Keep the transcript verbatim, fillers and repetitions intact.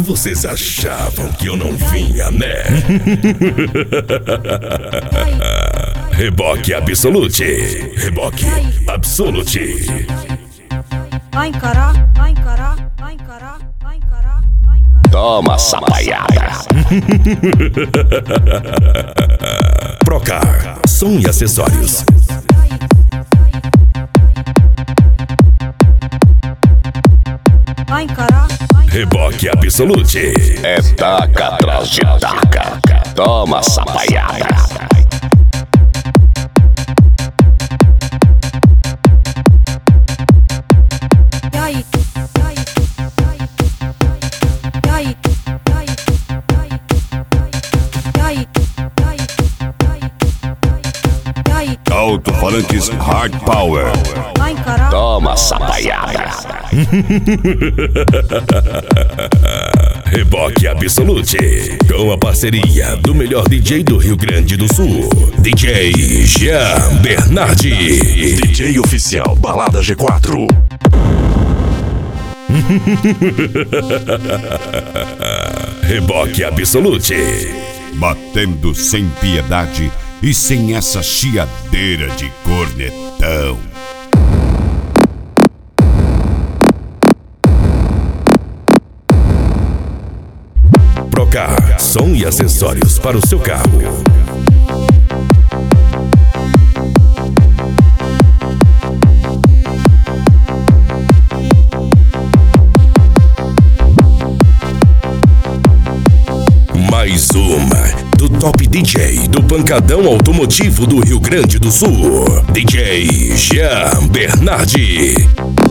Vocês achavam que eu não vinha, né? Reboque Absolute. Reboque Absolute. Vai encarar, vai encarar, vai encarar, vai encarar, vai encarar. Toma, sapaiada. Procar, som e acessórios. Vai encarar, vai encarar. Reboque Absolute. É taca atrás de taca. Toma, sapaiada. E aí, e aí, e aí, e aí, e aí, e aí, e aí, e aí. Alto-falantes Hard Power. Vai encarar. Toma, sapaiada. Reboque Absolute, com a parceria do melhor D J do Rio Grande do Sul, D J Jean Bernardi. D J oficial Balada G quatro. Reboque Absolute. Batendo sem piedade e sem essa chiadeira de cornetão. Procar, som e acessórios para o seu carro. Mais uma do Top D J do Pancadão Automotivo do Rio Grande do Sul, D J Jean Bernardi.